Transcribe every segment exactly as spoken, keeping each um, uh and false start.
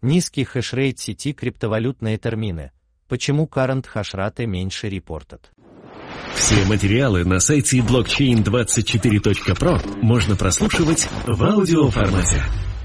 Низкий хешрейт сети криптовалютные термины. Почему current хашраты меньше reported? Все материалы на сайте блокчейн двадцать четыре точка про можно прослушивать в аудиоформате.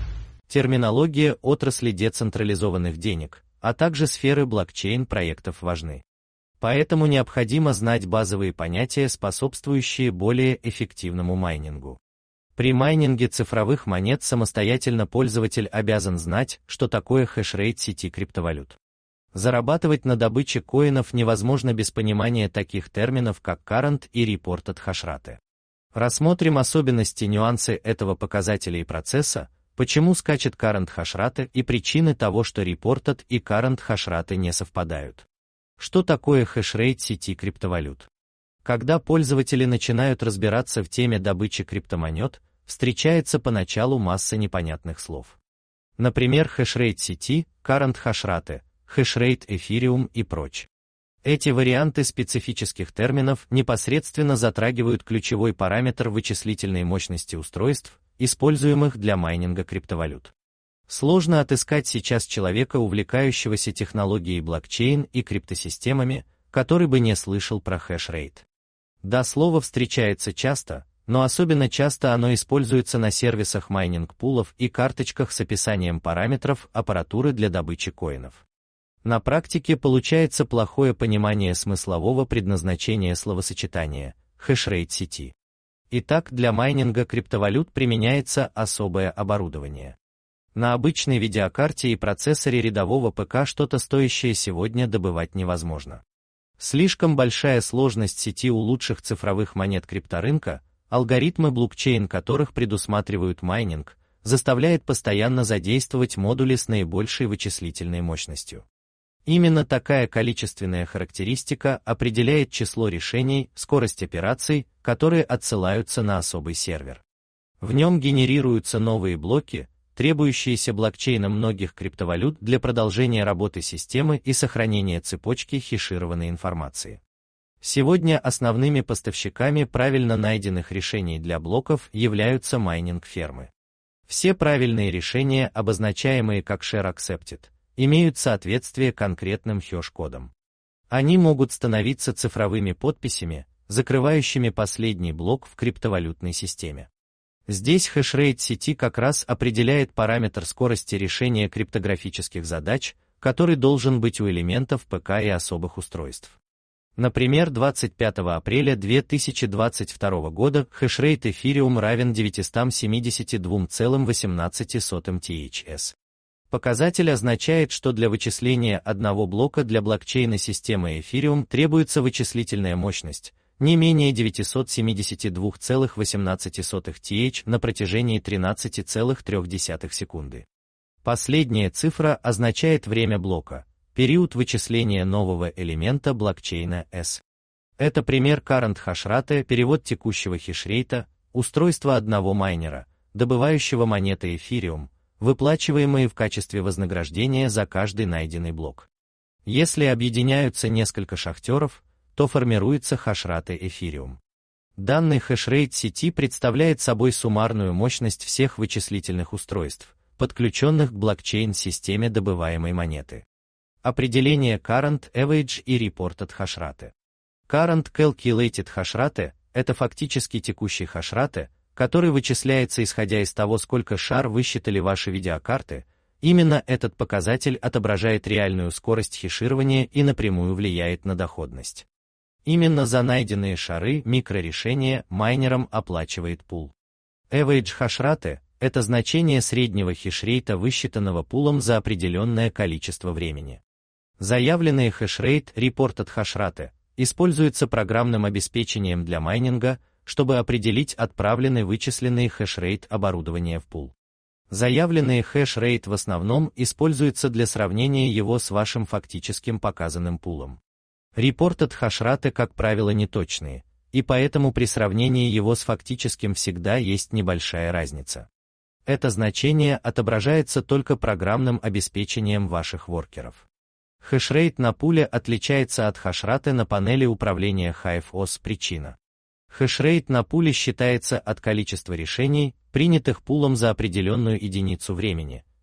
Терминология отрасли децентрализованных денег, а также сферы блокчейн-проектов важны. Поэтому необходимо знать базовые понятия, способствующие более эффективному майнингу. При майнинге цифровых монет самостоятельно пользователь обязан знать, что такое хешрейт сети криптовалют. Зарабатывать на добыче коинов невозможно без понимания таких терминов, как current и reported хашраты. Рассмотрим особенности, нюансы этого показателя и процесса, почему скачет current хашраты и причины того, что reported и current хашраты не совпадают. Что такое хешрейт сети криптовалют? Когда пользователи начинают разбираться в теме добычи криптомонет, встречается поначалу масса непонятных слов. Например, хешрейт сети, current хашраты, хешрейт эфириум и прочь. Эти варианты специфических терминов непосредственно затрагивают ключевой параметр вычислительной мощности устройств, используемых для майнинга криптовалют. Сложно отыскать сейчас человека, увлекающегося технологией блокчейн и криптосистемами, который бы не слышал про хешрейт. Да, слово встречается часто, но особенно часто оно используется на сервисах майнинг-пулов и карточках с описанием параметров аппаратуры для добычи коинов. На практике получается плохое понимание смыслового предназначения словосочетания хешрейт сети. Итак, для майнинга криптовалют применяется особое оборудование. На обычной видеокарте и процессоре рядового ПК что-то стоящее сегодня добывать невозможно. Слишком большая сложность сети у лучших цифровых монет крипторынка, алгоритмы блокчейн которых предусматривают майнинг, заставляет постоянно задействовать модули с наибольшей вычислительной мощностью. Именно такая количественная характеристика определяет число решений, скорость операций, которые отсылаются на особый сервер. В нем генерируются новые блоки, требующиеся блокчейном многих криптовалют для продолжения работы системы и сохранения цепочки хешированной информации. Сегодня основными поставщиками правильно найденных решений для блоков являются майнинг-фермы. Все правильные решения, обозначаемые как share accepted, имеют соответствие конкретным хэш-кодам. Они могут становиться цифровыми подписями, закрывающими последний блок в криптовалютной системе. Здесь хешрейт сети как раз определяет параметр скорости решения криптографических задач, который должен быть у элементов ПК и особых устройств. Например, двадцать пятого апреля две тысячи двадцать второго года хешрейт эфириум равен девятьсот семьдесят два целых восемнадцать сотых ТХС. Показатель означает, что для вычисления одного блока для блокчейна системы эфириум требуется вычислительная мощность не менее девятьсот семьдесят два целых восемнадцать сотых ТХ на протяжении тринадцати целых трёх десятых секунды. Последняя цифра означает время блока, период вычисления нового элемента блокчейна S. Это пример current хашраты, перевод текущего хешрейта, устройства одного майнера, добывающего монеты эфириум, выплачиваемые в качестве вознаграждения за каждый найденный блок. Если объединяются несколько шахтеров, то формируется хашраты эфириум. Данный хешрейт сети представляет собой суммарную мощность всех вычислительных устройств, подключенных к блокчейн-системе добываемой монеты. Определение current average и reported хашраты. Current calculated хашраты – это фактически текущий хашраты, который вычисляется исходя из того, сколько шар высчитали ваши видеокарты. Именно этот показатель отображает реальную скорость хеширования и напрямую влияет на доходность. Именно за найденные шары микрорешения майнерам оплачивает пул. Average хашраты – это значение среднего хешрейта, высчитанного пулом за определенное количество времени. Заявленные хешрейт reported хашраты используются программным обеспечением для майнинга, чтобы определить отправленный вычисленный хешрейт оборудования в пул. Заявленный хешрейт в основном используется для сравнения его с вашим фактическим показанным пулом. Reported хашраты, как правило, неточные, и поэтому при сравнении его с фактическим всегда есть небольшая разница. Это значение отображается только программным обеспечением ваших воркеров. Хешрейт на пуле отличается от хашраты на панели управления HiveOS. Причина. Хешрейт на пуле считается от количества решений, принятых пулом за определенную единицу времени,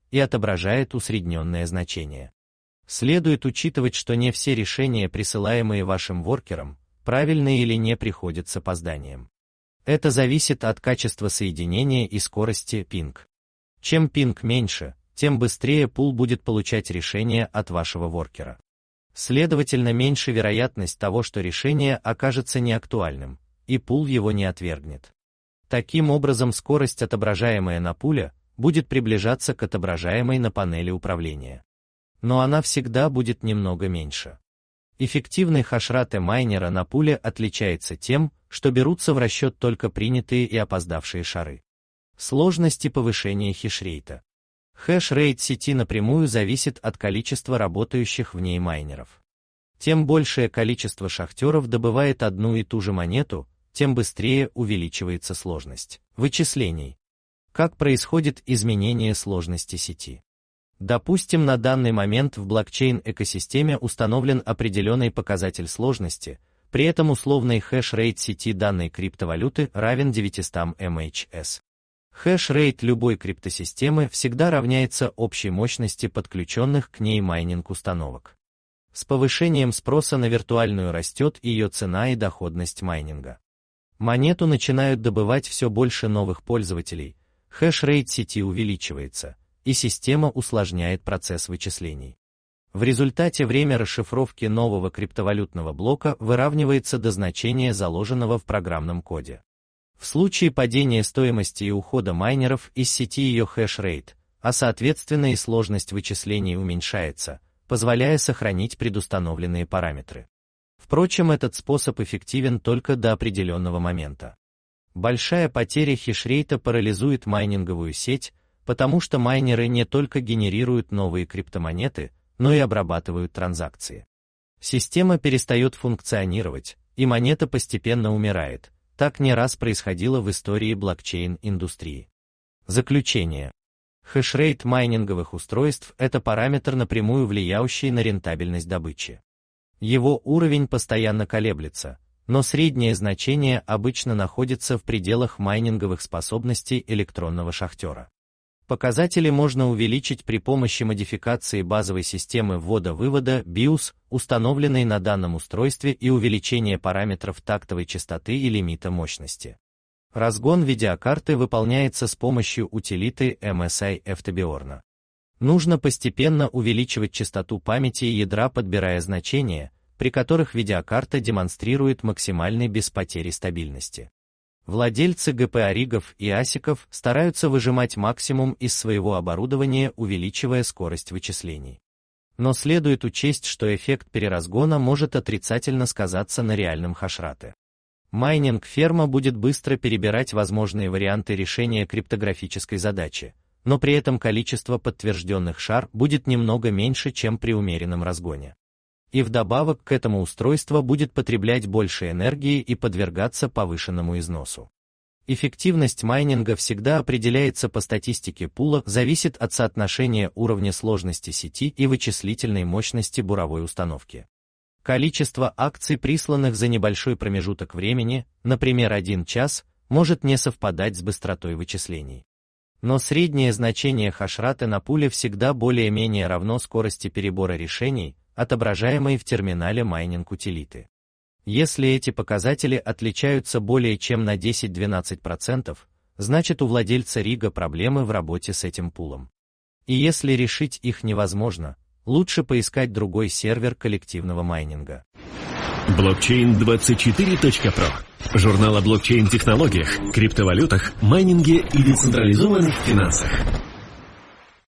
и отображает усредненное значение. Следует учитывать, что не все решения, присылаемые вашим воркером, правильные или не, приходят с опозданием. Это зависит от качества соединения и скорости пинг. Чем пинг меньше, тем быстрее пул будет получать решение от вашего воркера. Следовательно, меньше вероятность того, что решение окажется неактуальным, и пул его не отвергнет. Таким образом, скорость, отображаемая на пуле, будет приближаться к отображаемой на панели управления. Но она всегда будет немного меньше. Эффективный хешрейт майнера на пуле отличается тем, что берутся в расчет только принятые и опоздавшие шары. Сложность и повышение хешрейта. Хешрейт сети напрямую зависит от количества работающих в ней майнеров. Тем большее количество шахтеров добывает одну и ту же монету, тем быстрее увеличивается сложность вычислений. Как происходит изменение сложности сети? Допустим, на данный момент в блокчейн-экосистеме установлен определенный показатель сложности, при этом условный хешрейт сети данной криптовалюты равен девятистам эм эйч эс. Хешрейт любой криптосистемы всегда равняется общей мощности подключенных к ней майнинг-установок. С повышением спроса на виртуальную растет ее цена и доходность майнинга. Монету начинают добывать все больше новых пользователей, хешрейт сети увеличивается, и система усложняет процесс вычислений. В результате время расшифровки нового криптовалютного блока выравнивается до значения, заложенного в программном коде. В случае падения стоимости и ухода майнеров из сети ее хешрейт, а соответственно и сложность вычислений уменьшается, позволяя сохранить предустановленные параметры. Впрочем, этот способ эффективен только до определенного момента. Большая потеря хешрейта парализует майнинговую сеть, потому что майнеры не только генерируют новые криптомонеты, но и обрабатывают транзакции. Система перестает функционировать, и монета постепенно умирает. Так не раз происходило в истории блокчейн-индустрии. Заключение. Хешрейт майнинговых устройств – это параметр, напрямую влияющий на рентабельность добычи. Его уровень постоянно колеблется, но среднее значение обычно находится в пределах майнинговых способностей электронного шахтера. Показатели можно увеличить при помощи модификации базовой системы ввода-вывода биос, установленной на данном устройстве, и увеличения параметров тактовой частоты и лимита мощности. Разгон видеокарты выполняется с помощью утилиты эм эс ай эфтбиорна. Нужно постепенно увеличивать частоту памяти и ядра, подбирая значения, при которых видеокарта демонстрирует максимальный без потери стабильности. Владельцы джи пи ю-ригов и асиков стараются выжимать максимум из своего оборудования, увеличивая скорость вычислений. Но следует учесть, что эффект переразгона может отрицательно сказаться на реальном хешрейте. Майнинг-ферма будет быстро перебирать возможные варианты решения криптографической задачи, но при этом количество подтвержденных шар будет немного меньше, чем при умеренном разгоне. И вдобавок к этому устройство будет потреблять больше энергии и подвергаться повышенному износу. Эффективность майнинга всегда определяется по статистике пула, зависит от соотношения уровня сложности сети и вычислительной мощности буровой установки. Количество акций, присланных за небольшой промежуток времени, например, один час, может не совпадать с быстротой вычислений. Но среднее значение хешрейта на пуле всегда более-менее равно скорости перебора решений, отображаемой в терминале майнинг-утилиты. Если эти показатели отличаются более чем на десять-двенадцать процентов, значит у владельца рига проблемы в работе с этим пулом. И если решить их невозможно, лучше поискать другой сервер коллективного майнинга. блокчейн двадцать четыре точка про. Журнал о блокчейн-технологиях, криптовалютах, майнинге и децентрализованных финансах.